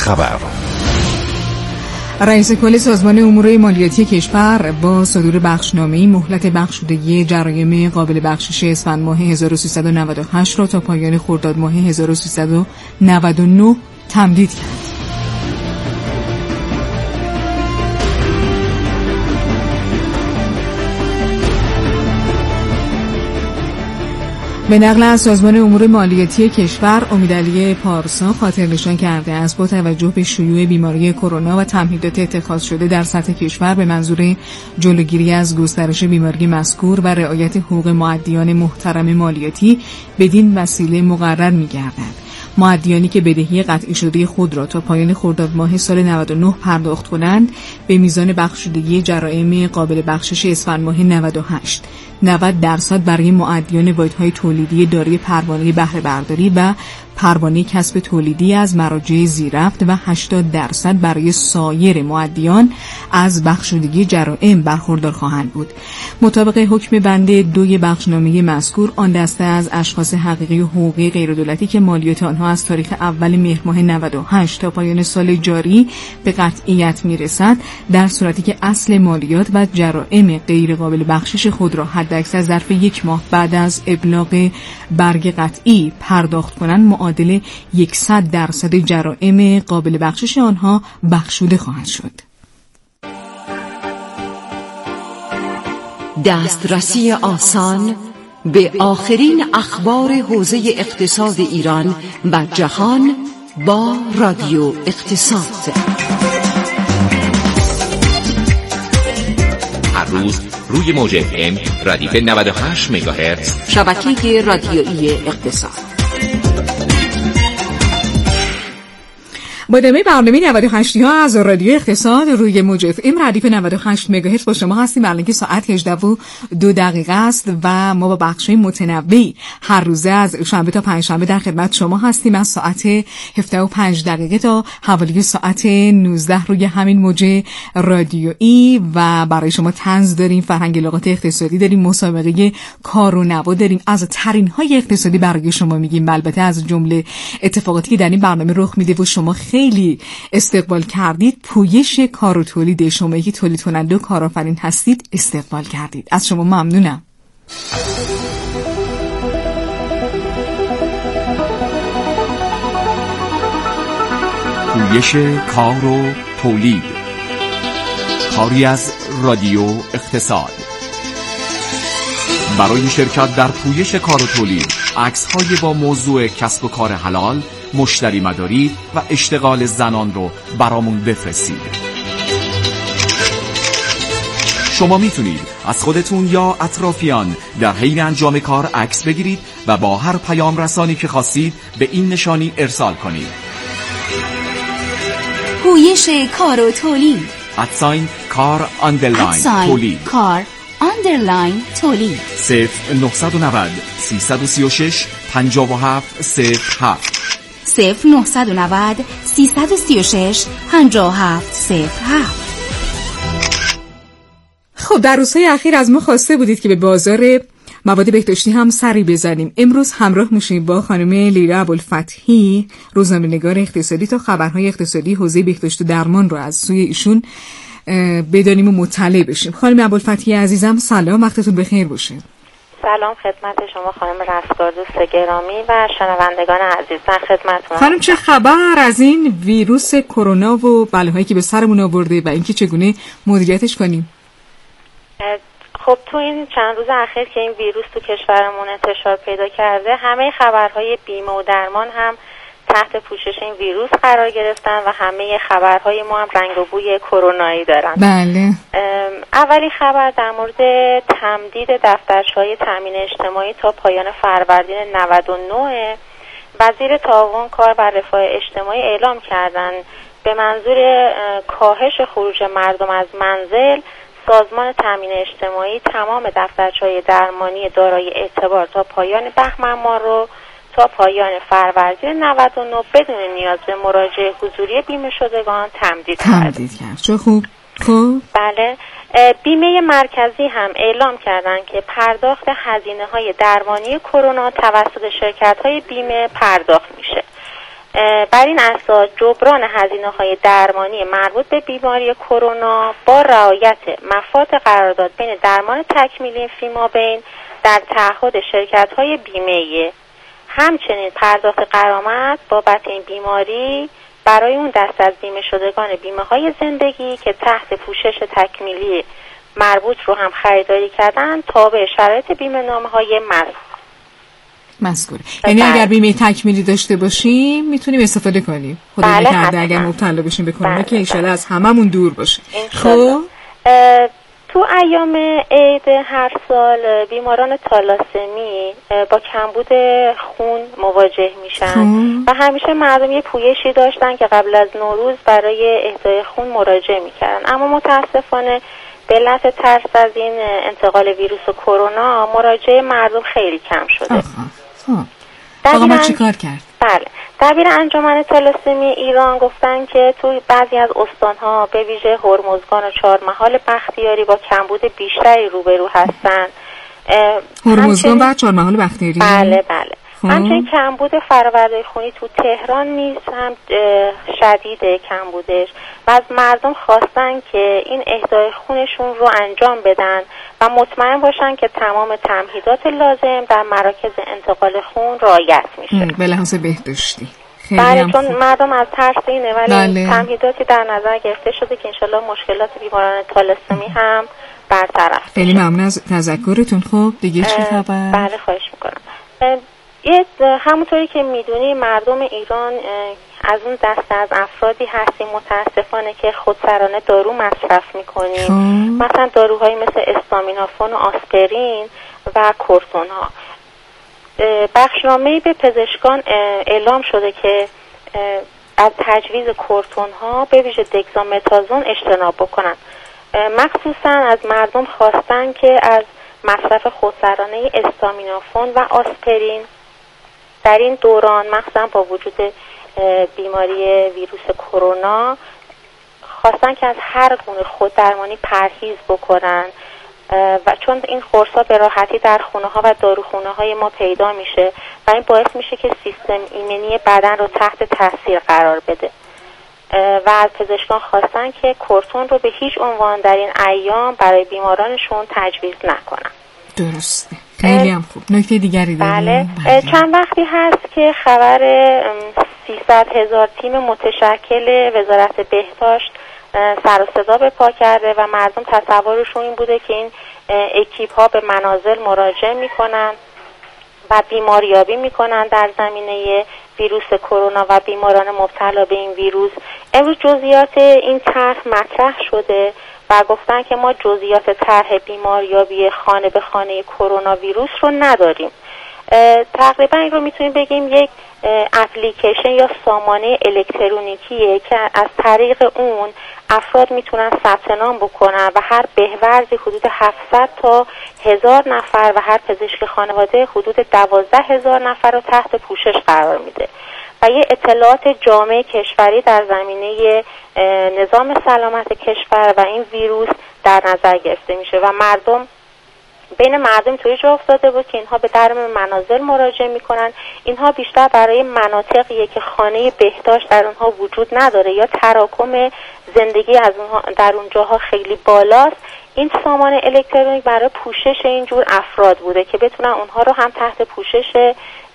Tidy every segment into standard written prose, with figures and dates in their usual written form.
خبر. رئیس کل سازمان امور مالیاتی کشور با صدور بخشنامه‌ای مهلت بخشودگی جرایم قابل بخشش اسفند ماه 1398 را تا پایان خرداد ماه 1399 تمدید کرد. به نقل از سازمان امور مالیاتی کشور، امیدعلی پارسا خاطر نشان کرده است با توجه به شیوع بیماری کرونا و تمهیدات اتخاذ شده در سطح کشور به منظور جلوگیری از گسترش بیماری مذکور و رعایت حقوق مؤدیان محترم مالیاتی بدین وسیله مقرر می‌گردد. مؤدیانی که بدهی قطعی شده خود را تا پایان خرداد ماه سال 99 پرداخت کنند به میزان بخشودگی جرایم قابل بخشش اسفند ماه 98 90% برای مؤدیان واحدهای تولیدی دارای پروانه بهره برداری و پروانه کسب تولیدی از مراجع زیررفت و 80% برای سایر مؤدیان از بخشودگی جرائم برخوردار خواهند بود. مطابق حکم بند 2 بخشنامه مذکور، آن دسته از اشخاص حقیقی و حقوقی غیردولتی که مالیات آنها از تاریخ اول مهر ماه 98 تا پایان سال جاری به قطعیت میرسد، در صورتی که اصل مالیات و جرائم غیر قابل بخشش خود را حداکثر ظرف 1 ماه بعد از ابلاغ برگ قطعی پرداخت کنند، معادل 100% جرائم قابل بخشش آنها بخشوده خواهد شد. دسترسی آسان به آخرین اخبار حوزه اقتصاد ایران و جهان با رادیو اقتصاد. هر روز روی موج FM ردیف 98 مگاهرتز شبکه رادیویی اقتصاد. با ادامه برنامه 98 ها از رادیو اقتصاد روی موج FM ردیف 98 مگاهرتز با شما هستیم. برای اینکه ساعت 18:02 است و ما با بخش‌های متنوعی هر روزه از شنبه تا پنجشنبه در خدمت شما هستیم، از ساعت 17:05 تا حوالی ساعت 19 روی همین موج رادیویی و برای شما طنز داریم، فرهنگ لغات اقتصادی داریم، مسابقه کار و نوا داریم، از ترین‌های اقتصادی برای شما میگیم. البته از جمله اتفاقاتی که در این برنامه رخ میده و شما خیلی استقبال کردید، پویش کار و تولید شما که تولید کننده و کارآفرین هستید استقبال کردید. از شما ممنونم. پویش کار و تولید، کاری از رادیو اقتصاد. برای شرکت در پویش کار و تولید، عکس‌های با موضوع کسب و کار حلال، مشتری مداری و اشتغال زنان رو برامون بفرستید. شما میتونید از خودتون یا اطرافیان در حین انجام کار عکس بگیرید و با هر پیام رسانی که خواستید به این نشانی ارسال کنید. پویش کار و تولید کار آندرلاین تولید تولید 0990 336 5707 0990 336 5707. خب در روزهای اخیر از ما خواسته بودید که به بازار مواد بهداشتی هم سری بزنیم. امروز همراه میشیم با خانم لیلا ابوالفتحی، روزنامه‌نگار اقتصادی، تا خبرهای اقتصادی حوزه بهداشت و درمان رو از سوی ایشون بدانیم و مطلع بشیم. خانم ابوالفتحی عزیزم سلام، وقتتون بخیر باشه. سلام خدمت شما خانم رستگار دوست گرامی و شنوندگان عزیز، در خدمتتون. خانم چه خبر از این ویروس کرونا و بلاهایی که به سرمون آورده و اینکه چگونه مدیریتش کنیم؟ خب تو این چند روز اخیر که این ویروس تو کشورمون انتشار پیدا کرده، همه خبرهای بیمه و درمان هم تحت پوشش این ویروس قرار گرفتن و همه خبرهای ما هم رنگ و بوی کرونایی دارن. بله. اولی خبر در مورد تمدید دفترچه‌های تامین اجتماعی تا پایان فروردین 99. وزیر تعاون، کار و رفاه اجتماعی اعلام کردن به منظور کاهش خروج مردم از منزل، سازمان تامین اجتماعی تمام دفترچه‌های درمانی دارای اعتبار تا پایان بهمن ماه رو تا پایان فروردین 99 بدون نیاز به مراجعه حضوری بیمه شدگان تمدید کرد. چه خوب. خب بله. بیمه مرکزی هم اعلام کردن که پرداخت هزینه‌های درمانی کرونا توسط شرکت‌های بیمه پرداخت میشه. بر این اساس جبران هزینه‌های درمانی مربوط به بیماری کرونا با رعایت مفاد قرارداد بین درمان تکمیلی فیمابین در تعهد شرکت‌های بیمه‌ای، همچنین پرداخت غرامت بابت این بیماری برای اون دست از بیمه شدگان بیمه‌های زندگی که تحت پوشش تکمیلی مربوط رو هم خریداری کردن تابع شرایط بیمه نامه‌های مذکوره. یعنی اگر بیمه تکمیلی داشته باشیم میتونیم استفاده کنیم. خدا نکرده اگر مبتلا بشیم به کرونا که انشالله از هممون دور باشه. خب تو ایام عید هر سال بیماران تالاسمی با کمبود خون مواجه میشن و همیشه مردم یه پویشی داشتن که قبل از نوروز برای اهدای خون مراجعه میکردن، اما متاسفانه به علت ترس از این انتقال ویروس کرونا مراجعه مردم خیلی کم شده. آقا ما چی کار کرد؟ بله، دبیر انجمن تالاسمی ایران گفتن که توی بعضی از استان‌ها به ویژه هرمزگان و چهارمحال بختیاری با کمبود بیشتری روبرو هستن. هرمزگان و چهارمحال بختیاری؟ بله. همچنین کمبود فرآورده خونی تو تهران نیز هم شدیده کمبودش و از مردم خواستن که این اهدای خونشون رو انجام بدن و مطمئن باشن که تمام تمهیدات لازم در مراکز انتقال خون رعایت میشه. به لحاظ بهداشتی. بله، چون مردم از ترس اینه، ولی تمهیداتی در نظر گرفته شده که انشالله مشکلات بیماران تالاسمی هم برطرف. خیلی ممنون از تذکرتون. خب دیگه چی خبر؟ بله خواهش میکنم. همونطوری که میدونی مردم ایران از اون دسته از افرادی هستیم متاسفانه که خودسرانه دارو مصرف میکنیم، مثلا داروهایی مثل استامینوفن و آسپرین و کورتون ها. بخشنامه‌ای به پزشکان اعلام شده که از تجویز کورتون ها به ویژه دگزامتازون اجتناب بکنن. مخصوصا از مردم خواستن که از مصرف خودسرانه استامینوفن و آسپرین در این دوران مخصوصا با وجود بیماری ویروس کرونا خواستن که از هر گونه خوددرمانی پرهیز بکنن و چون این قرص‌ها به راحتی در خونه‌ها و داروخونه‌های ما پیدا میشه و این باعث میشه که سیستم ایمنی بدن رو تحت تاثیر قرار بده و از پزشکان خواستن که کورتون رو به هیچ عنوان در این ایام برای بیمارانشون تجویز نکنن. درسته. خیلی هم خوب. نکته دیگری داریم؟ بله. چند وقتی هست که خبر 300,000 تیم متشکل وزارت بهداشت سر و صدا به پا کرده و مردم تصورشون این بوده که این اکیپ ها به منازل مراجعه میکنن و بیماریابی میکنن در زمینه ویروس کرونا و بیماران مبتلا به این ویروس. امروز جزئیات این طرح مطرح شده و گفتن که ما جزئیات طرح بیماریابی خانه به خانه کرونا ویروس رو نداریم. تقریبا این رو میتونیم بگیم یک اپلیکیشن یا سامانه الکترونیکیه که از طریق اون افراد میتونن ثبت نام بکنن و هر بهورزی حدود 700 تا 1000 نفر و هر پزشک خانواده حدود 12,000 نفر رو تحت پوشش قرار میده و یه اطلاعات جامع کشوری در زمینه نظام سلامت کشور و این ویروس در نظر گرفته میشه و بین مردم توی جا افتاده بود که اینها به در منازل مراجعه میکنن. اینها بیشتر برای مناطقیه که خانه بهداشت در اونها وجود نداره یا تراکم زندگی از اونها در اونجاها خیلی بالاست. این سامان الکترونیک برای پوشش اینجور افراد بوده که بتونن اونها رو هم تحت پوشش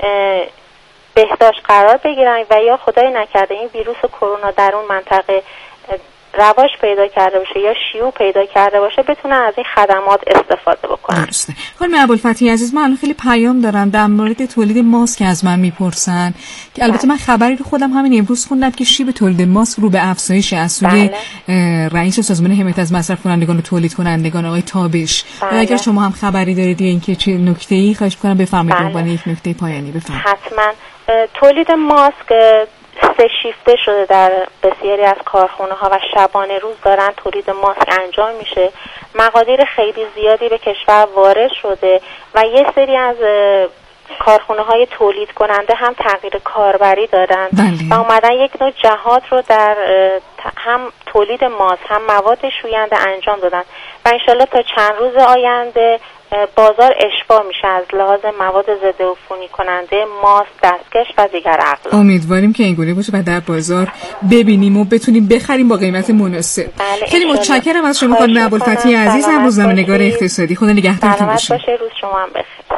بهداشت قرار بگیرن و یا خدای نکرده این ویروس کرونا در اون منطقه رواج پیدا کرده باشه یا شیوع پیدا کرده باشه بتونن از این خدمات استفاده بکنن. درسته. خانم ابوالفتحی عزیز، من الان خیلی پیام دارم در مورد تولید ماسک از من میپرسن که البته من خبری رو خودم همین امروز خوندم که شیب تولید ماسک رو به افزایش از سوی رئیس سازمان حمایت از مصرف کنندگان و تولید کنندگان آقای تابش. اگر شما هم خبری دارید یا اینکه چه نکته‌ای خواهش می‌کنم بفرمایید به عنوان یک نکته پایانی بفرمایید. حتما. تولید ماسک 3 شیفته شده در بسیاری از کارخونه ها و شبانه روز دارن تولید ماسک انجام میشه. مقادیر خیلی زیادی به کشور وارد شده و یه سری از کارخونه های تولید کننده هم تغییر کاربری دادن بله. و اومدن یک نوع جهاد رو در هم تولید ماست هم مواد شوینده انجام دادن و انشالله تا چند روز آینده بازار اشباع میشه از لحاظ مواد ضد عفونی کننده، ماست، دستکش و دیگر اقلام. امیدواریم که اینگونه باشه و در بازار ببینیم و بتونیم بخریم با قیمت مناسب. بله، خیلی متشکرم از شما خانم ابوالفتحی عزیز، هم روزنامه‌نگار اقتصادی. خدا نگهدارتون باشه. سلامت باشه، روز شما هم بخیر.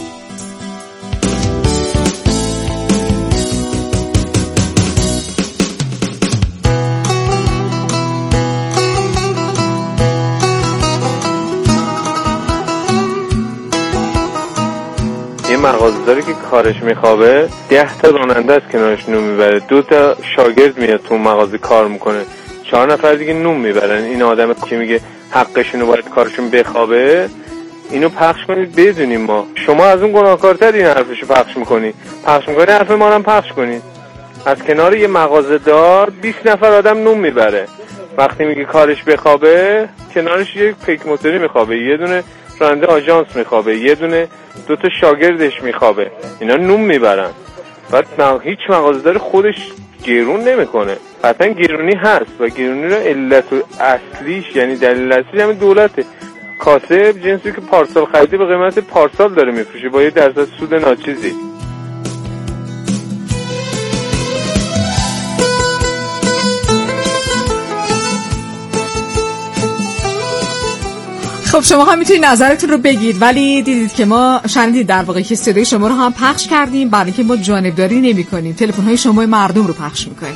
یه مغازه‌داری که کارش میخوابه 10 تا راننده از کنارش نون میبره، 2 تا شاگرد میاد تو مغازه کار میکنه، 4 نفر دیگه نون میبرن. این آدم که میگه حقشونو باید کارشون بخوابه، اینو پخش کنید بدونیم ما. شما از اون گناهکارتر این حرفشو پخش میکنی حرف ما رو هم پخش کنید. از کنار یه مغازه‌دار 20 نفر آدم نون میبره، وقتی میگه کارش بخوابه کنارش یک پیک موتوری میخوابه، یه دونه راننده آژانس میخوابه، یه دونه 2 تا شاگردش میخوابه، اینا نون میبرن. بعد هیچ مغازه‌دار خودش گرون نمیکنه. قطعا گرونی هست و گرونی رو علت اصلیش یعنی دلیل اصلی همین دولته. کاسب جنسی که پارسال خریده به قیمت پارسال داره میفروشه با 1% سود ناچیزی. خب شما هم میتونید نظرتون رو بگید، ولی دیدید که ما شنیدید در واقع که صدای شما رو هم پخش کردیم، برای اینکه ما جانبداری نمی‌کنیم، تلفن‌های شما مردم رو پخش می‌کنیم.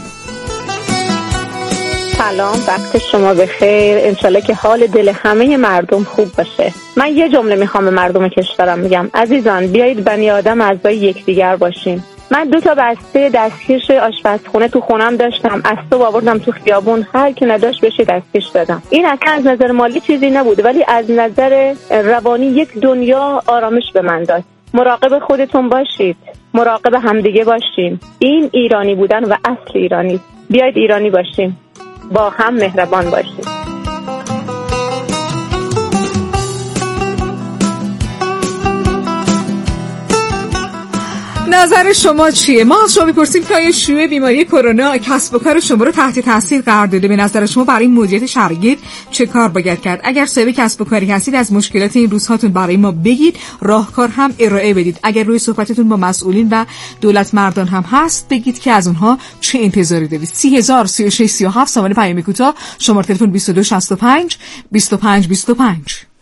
سلام، وقت شما بخیر. انشالله که حال دل همه مردم خوب باشه. من یه جمله میخوام به مردم کشورم بگم: عزیزان بیایید بنی آدم اعضای یکدیگر باشیم. من 2 تا بسته دستکش آشپزخونه تو خونم داشتم، از تو آوردم تو خیابون، هر کی نداشت بهش دستکش دادم. این اصلا از نظر مالی چیزی نبود، ولی از نظر روانی یک دنیا آرامش به من داد. مراقب خودتون باشید، مراقب همدیگه باشیم. این ایرانی بودن و اصل ایرانی. بیایید ایرانی باشیم، با هم مهربان باشیم. نظر شما چیه؟ ما از شما می‌پرسیم که آیا شیوع بیماری کرونا کسب و کار شما رو تحت تاثیر قرار داده؟ به نظر شما برای مدیریت شرایط چه کار باید کرد؟ اگر صاحب کسب و کاری هستید از مشکلات این روزهاتون برای ما بگید، راهکار هم ارائه بدید. اگر روی صحبتتون با مسئولین و دولت مردان هم هست، بگید که از اونها چه انتظاری دارید. 303637 سامانه پیام کوتاه، شماره تلفن 2265 2525.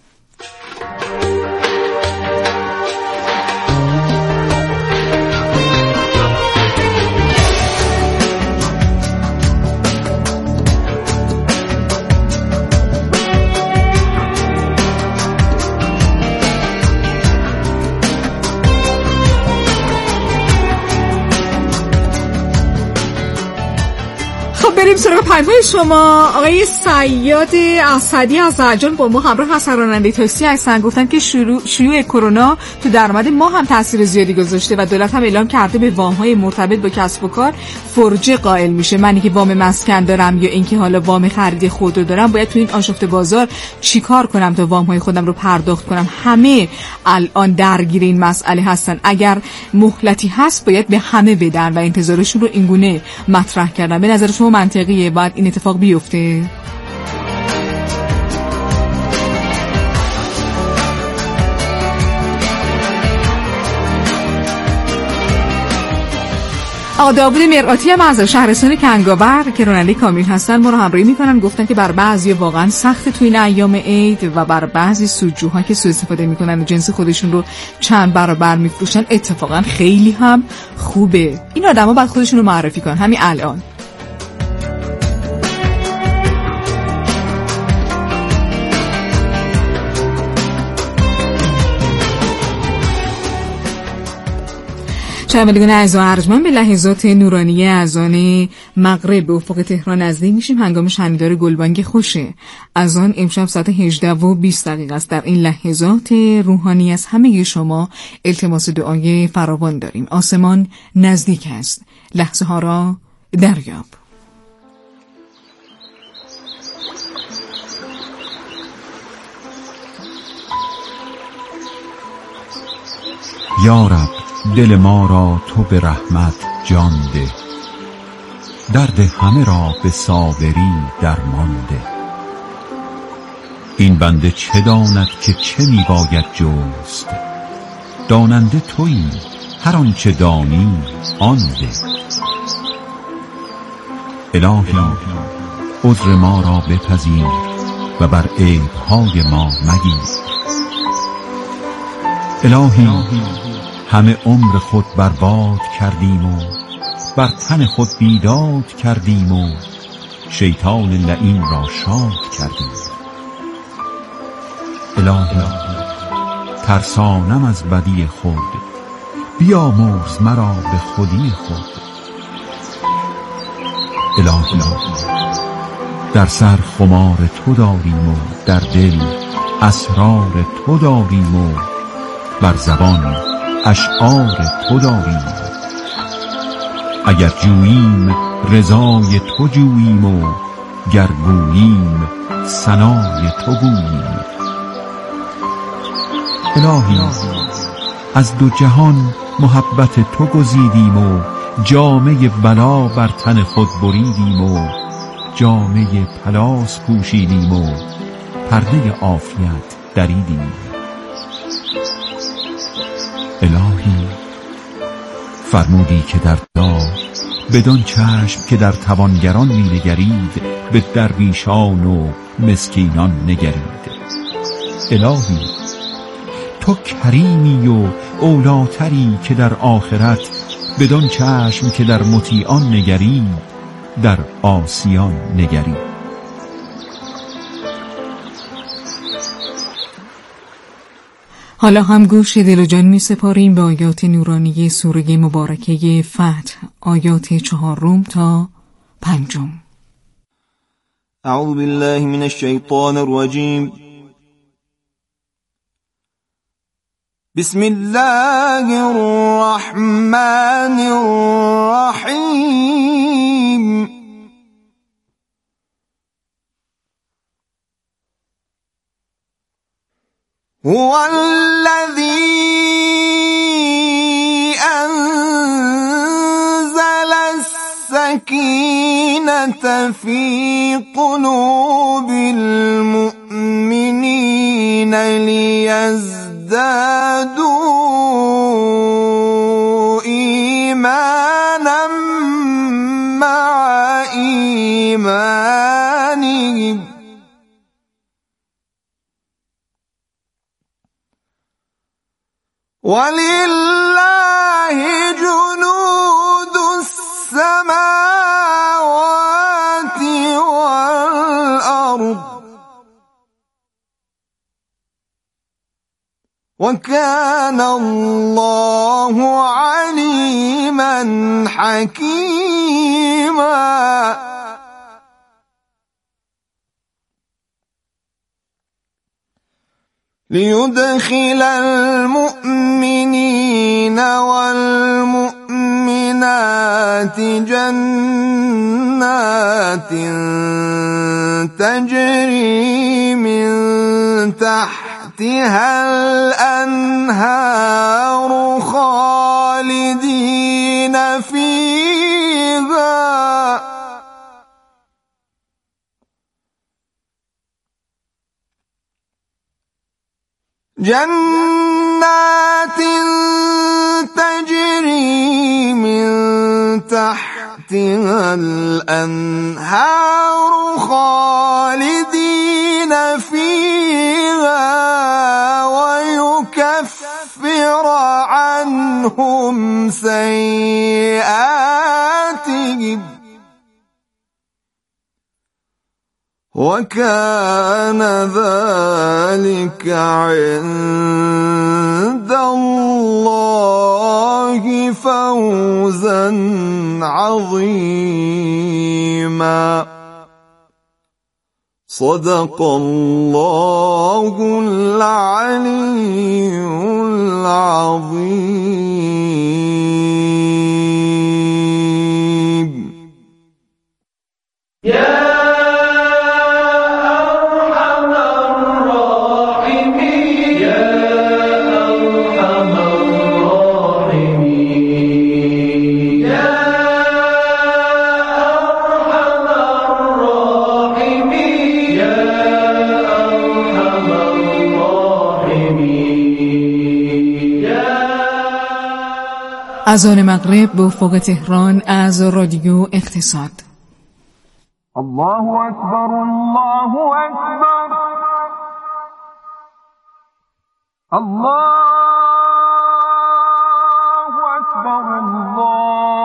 بریم سراغ پیام‌های شما. آقای سیاد اسدی از زرجان با ما همراه هستن، راننده تاکسی هستن. گفتن که شیوع کرونا تو درآمد ما هم تاثیر زیادی گذاشته و دولت هم اعلام کرده به وام‌های مرتبط با کسب و کار فرجه قائل میشه. منی که وام مسکن دارم یا اینکه حالا وام خرید خودرو دارم، باید تو این آشفته بازار چیکار کنم تا وام‌های خودم رو پرداخت کنم؟ همه الان درگیر این مسئله هستن. اگر مهلتی هست باید به همه بدن و انتظارشون رو اینگونه مطرح کردن. به نظر شما منطقیه باید این اتفاق بیفته؟ آقا داوود مرآتی هم از شهرستان کنگاور که راننده کامیون هستن ما رو همراهی میکنن. گفتن که بر بعضی واقعا سخت تو این ایام عید و بر بعضی سودجوها که سوء استفاده میکنن و جنس خودشون رو چند برابر میفروشن اتفاقا خیلی هم خوبه. این آدما باید خودشون رو معرفی کنن همین الان. شنوندگان اعزا ارجمند، به لحظات نورانی اذان مغرب به افق تهران نزدیک میشیم. هنگام شنیدار گلبانگ خوشه اذان امشب ساعت 18:20 است. در این لحظات روحانی از همه شما التماس دعای فراوان داریم. آسمان نزدیک است، لحظه ها را دریاب. یا رب دل ما را تو به رحمت جان ده، درد همه را به صابری درمان ده. این بنده چه داند که چه می باید جست، داننده تویی هر آنچه دانی آن ده. الهی عذر ما را بپذیر و بر عیب‌های ما مگیر. الهی همه عمر خود برباد کردیم و بر تن خود بیداد کردیم و شیطان لعین را شاد کردیم. الهی ترسانم از بدی خود، بیامرز مرا به خودی خود. الهی در سر خمار تو داریم و در دل اسرار تو داریم و بر زبان اشعار تو داریم. اگر جوییم رضای تو جوییم و گر گوییم ثنای تو گوییم. الهی از دو جهان محبت تو گزیدیم و جامه بلا بر تن خود بریدیم و جامه پلاس پوشیدیم و پرده عافیت دریدیم. الهی فرمودی که در دعا بدان چشم که در توانگران می نگرید به درویشان و مسکینان نگرید. الهی تو کریمی و اولاتری که در آخرت بدان چشم که در مطیعان نگرید در عاصیان نگرید. حالا هم گوش دل و جان می سپاریم به آیات نورانی سوره مبارکه فتح، آیات 4 تا 5. اعوذ بالله من الشیطان الرجیم. بسم الله الرحمن الرحیم. هو الذي أنزل السكينة في قلوب المؤمنين ليزدادوا إيمانا مع إيمانهم ولله جنود السماوات والأرض وكان الله عليما حكيما. ليدخل المؤمنين والمؤمنات جنات تجري من تحتها الأنهار خالدين فيها جنات تجري من تحتها الأنهار خالدين فيها ويكفر عنهم سيئاتهم وكان ذلك عند الله فوزا عظيما. صدق الله العلي العظيم. اذان مغرب به افق تهران از رادیو اقتصاد. الله اکبر الله اکبر الله اکبر الله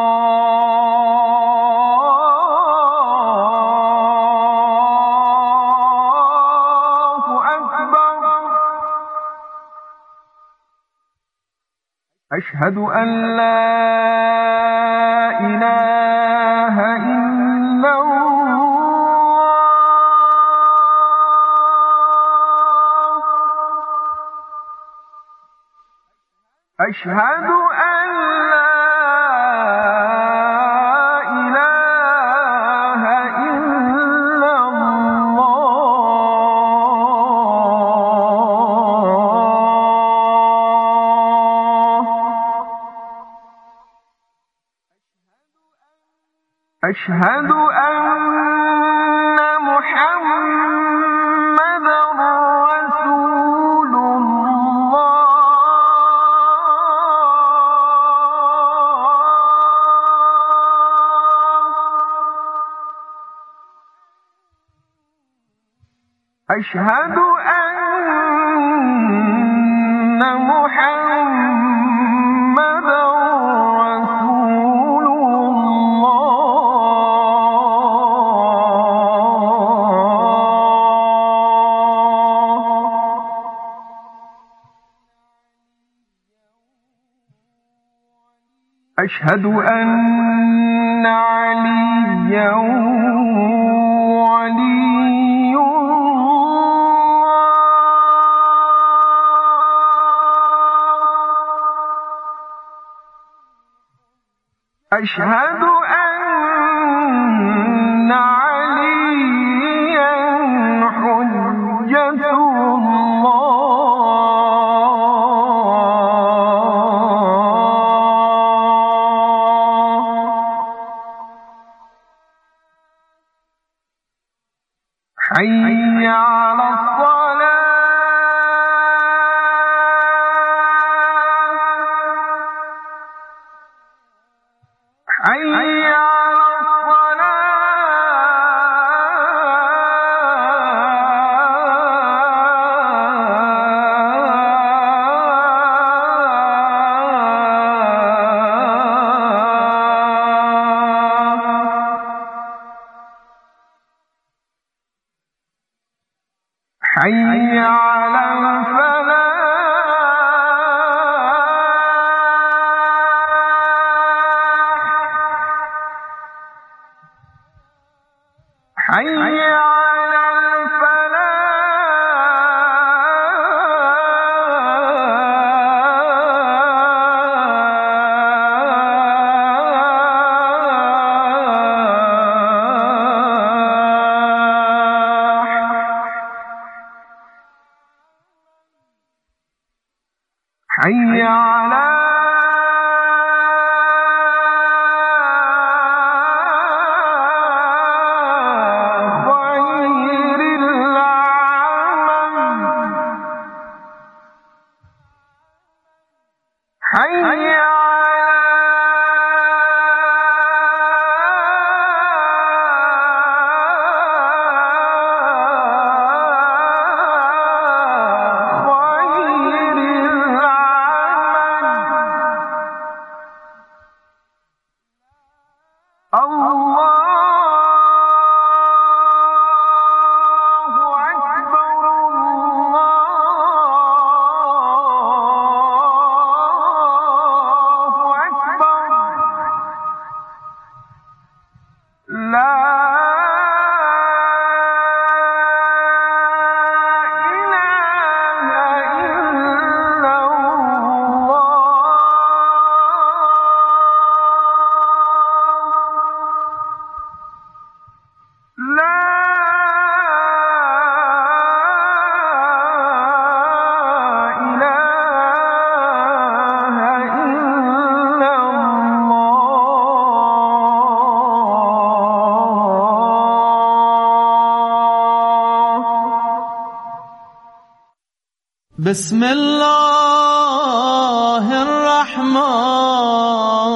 أشهد أن لا إله إلا الله أشهد أن لا إله إلا الله أشهد أن محمدًا رسول الله أشهد أن محمدًا رسول أشهد أن عليا ولي الله أشهد أن عليا حجة الله حي على الصلاة حي على حي على الفلاح حي على حي على خير العمل حي بسم الله الرحمن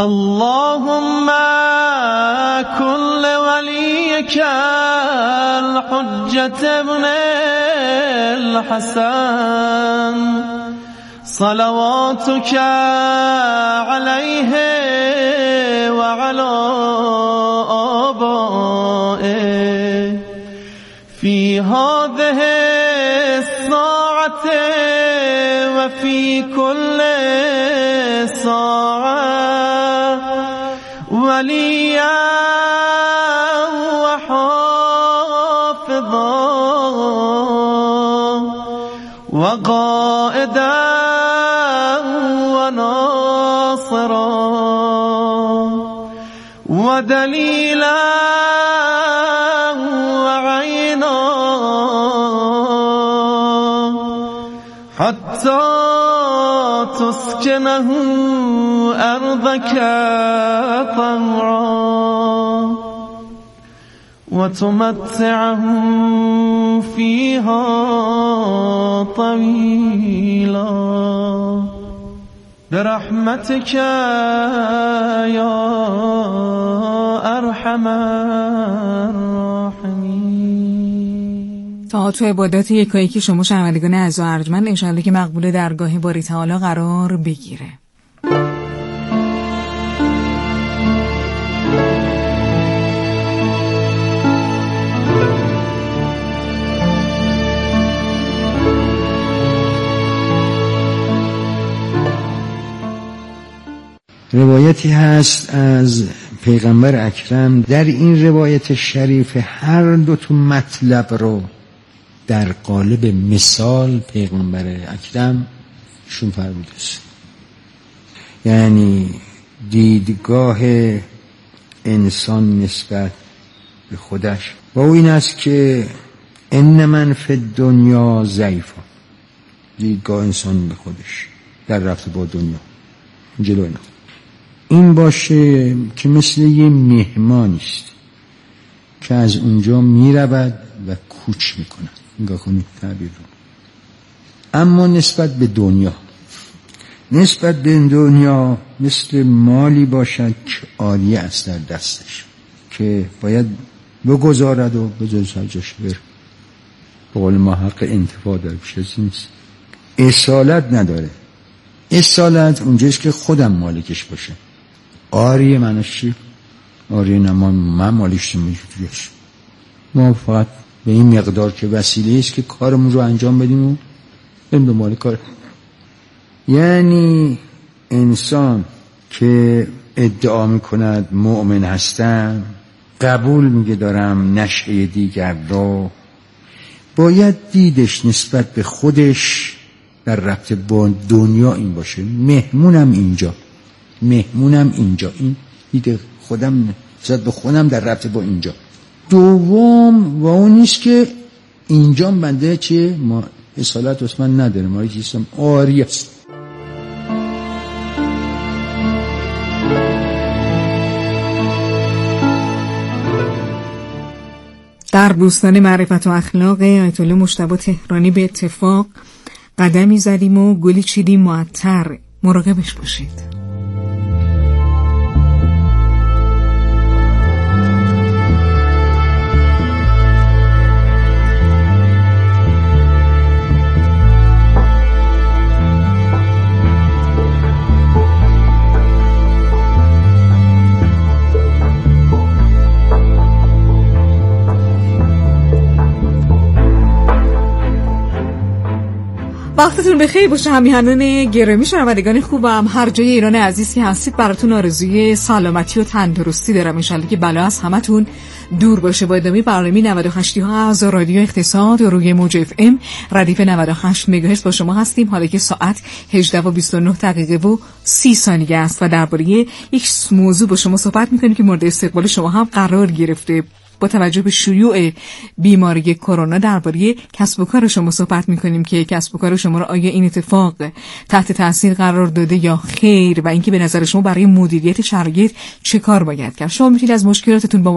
اللهم كل وليك الحجة ابن الحسن صلواتك عليه وعلى آبائه في هذه الساعة وفي كل ساعة وليا وحافظا وقائدا وناصرا ودليلا وعينا حتى تسكنه أرضك طهرا وتمتعه فيها طويلا برحمتك يا أرحم الراحمين. طاعات و عبادات یکایی که شما شنوندگان عزیز و ارجمند انشاءالله که مقبول درگاه باری تعالی قرار بگیره. روایتی هست از پیغمبر اکرم، در این روایت شریف هر دو تا مطلب رو در قالب مثال پیغمبر اکرم شون فرموده است. یعنی دیدگاه انسان نسبت به خودش و او این است که ان من فی الدنیا ضعیفا، دیدگاه انسان به خودش در رابطه با دنیا جلو این باشه که مثل یه مهمانی است که از اونجا میرود و کوچ میکنه. نگاه کنید تعبیر رو. اما نسبت به دنیا مثل مالی باشد که عاریه است در دستش که باید بگذارد و بجای سرجاش بره. به قول ما حق انتفاع داره، بیش از این نیست. اصالت نداره. اصالت اونجاست که خودم مالکش باشه. عاریه معنیش چی؟ عاریه نما من مالکش میجوریش، ما فقط به این مقدار که وسیله است که کارمون رو انجام بدیم و بریم دنبال کار. یعنی انسان که ادعا میکند مؤمن هستم، قبول میگه دارم نشأه دیگر رو، باید دیدش نسبت به خودش در رابطه با دنیا این باشه. مهمونم اینجا، این دید خودم نسبت به خودم در رابطه با اینجا. دوم و اون نیست که اینجا بنده چه ما اصالت عثمان نداره، ما چیزم عاری است. در بوستان معرفت و اخلاق آیت الله مجتبی تهرانی به اتفاق قدمی زدیم و گلی چیدیم معطر. مراقبش باشید. وقتتون بخیر باشه همیهنان گرامی، شنوندگان خوبم هر جای ایران عزیز که هستید، براتون آرزوی سلامتی و تندرستی دارم. انشالله که بلا از همتون دور باشه. با ادامه برنامه 98 ها از رادیو اقتصاد روی موج اف ام ردیف 98 مگاهرتز با شما هستیم. حالا که ساعت 18:29 و 30 ثانیه است و درباره یک موضوع با شما صحبت می‌کنیم که مورد استقبال شما هم قرار گرفته. با توجه به شیوع بیماری کرونا درباره کسب و کار شما صحبت می‌کنیم که کسب و کار شما را آیا این اتفاق تحت تاثیر قرار داده یا خیر، و اینکه به نظر شما برای مدیریت شرایط چه کار باید کرد. شما میتونید از مشکلاتتون با